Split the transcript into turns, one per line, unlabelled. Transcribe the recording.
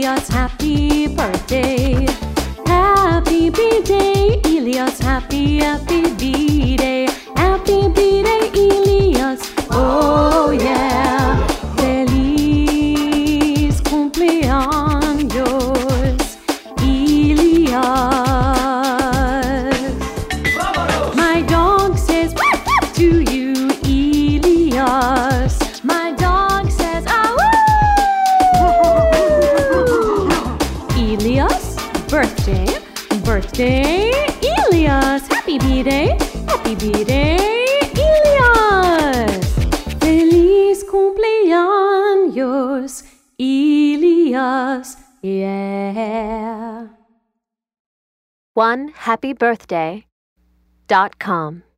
Elias, happy birthday. Happy birthday, Elias, happy birthday. Happy birthday, Elias, oh yeah. Feliz cumpleaños, Elias. My dog says woof, woof to you, Elias. My dog says ah woo. Elias, birthday, Elias. Happy birthday, Elias. Feliz cumpleaños, Elias, yeah.
OneHappyBirthday.com